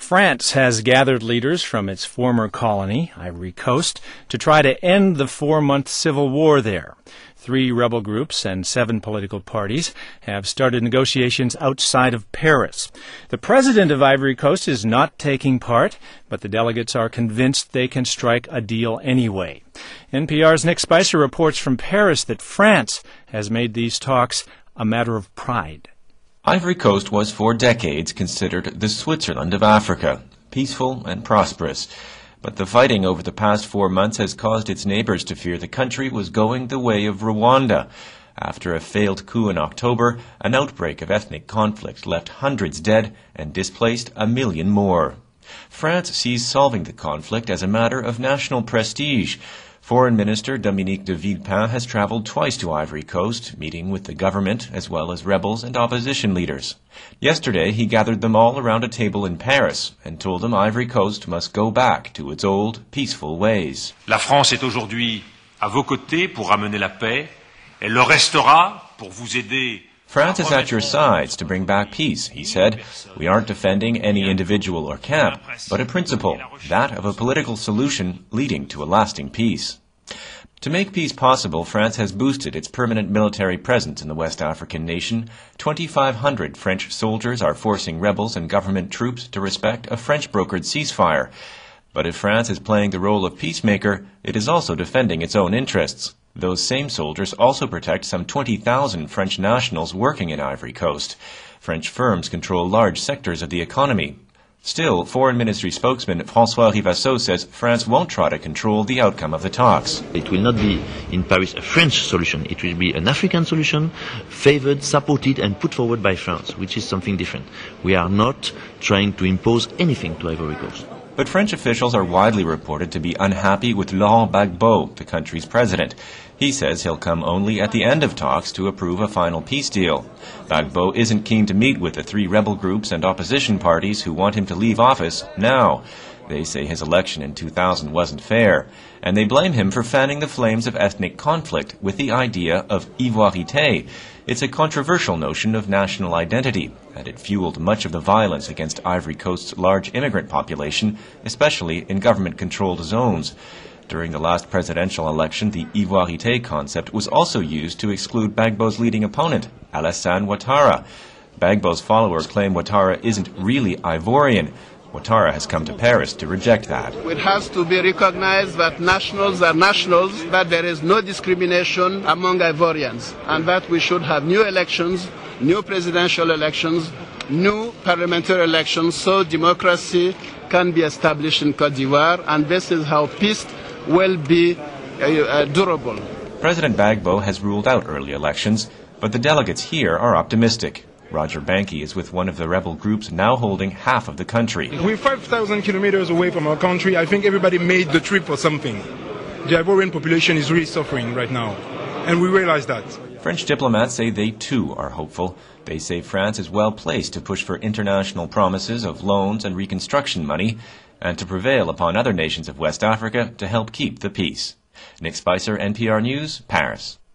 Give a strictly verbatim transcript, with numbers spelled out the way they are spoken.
France has gathered leaders from its former colony, Ivory Coast, to try to end the four-month civil war there. Three rebel groups and seven political parties have started negotiations outside of Paris. The president of Ivory Coast is not taking part, but the delegates are convinced they can strike a deal anyway. N P R's Nick Spicer reports from Paris that France has made these talks a matter of pride. Ivory Coast was for decades considered the Switzerland of Africa, peaceful and prosperous. But the fighting over the past four months has caused its neighbors to fear the country was going the way of Rwanda. After a failed coup in October, an outbreak of ethnic conflict left hundreds dead and displaced a million more. France sees solving the conflict as a matter of national prestige. Foreign Minister Dominique de Villepin has traveled twice to Ivory Coast, meeting with the government as well as rebels and opposition leaders. Yesterday, he gathered them all around a table in Paris and told them Ivory Coast must go back to its old, peaceful ways. La France est aujourd'hui à vos côtés pour ramener la paix. Elle le restera pour vous aider. France is at your sides to bring back peace, he said. We aren't defending any individual or camp, but a principle, that of a political solution leading to a lasting peace. To make peace possible, France has boosted its permanent military presence in the West African nation. twenty-five hundred French soldiers are forcing rebels and government troops to respect a French-brokered ceasefire. But if France is playing the role of peacemaker, it is also defending its own interests. Those same soldiers also protect some twenty thousand French nationals working in Ivory Coast. French firms control large sectors of the economy. Still, Foreign Ministry spokesman François Rivasseau says France won't try to control the outcome of the talks. It will not be in Paris a French solution. It will be an African solution, favored, supported and put forward by France, which is something different. We are not trying to impose anything to Ivory Coast. But French officials are widely reported to be unhappy with Laurent Gbagbo, the country's president. He says he'll come only at the end of talks to approve a final peace deal. Gbagbo isn't keen to meet with the three rebel groups and opposition parties who want him to leave office now. They say his election in two thousand wasn't fair, and they blame him for fanning the flames of ethnic conflict with the idea of ivoirité. It's a controversial notion of national identity, and it fueled much of the violence against Ivory Coast's large immigrant population, especially in government-controlled zones. During the last presidential election, the ivoirité concept was also used to exclude Gbagbo's leading opponent, Alassane Ouattara. Gbagbo's followers claim Ouattara isn't really Ivorian. Ouattara has come to Paris to reject that. It has to be recognized that nationals are nationals, that there is no discrimination among Ivorians, and that we should have new elections, new presidential elections, new parliamentary elections, so democracy can be established in Côte d'Ivoire, and this is how peace will be uh, uh, durable. President Gbagbo has ruled out early elections, but the delegates here are optimistic. Roger Banky is with one of the rebel groups now holding half of the country. We're five thousand kilometers away from our country. I think everybody made the trip for something. The Ivorian population is really suffering right now, and we realize that. French diplomats say they too are hopeful. They say France is well placed to push for international promises of loans and reconstruction money, and to prevail upon other nations of West Africa to help keep the peace. Nick Spicer, N P R News, Paris.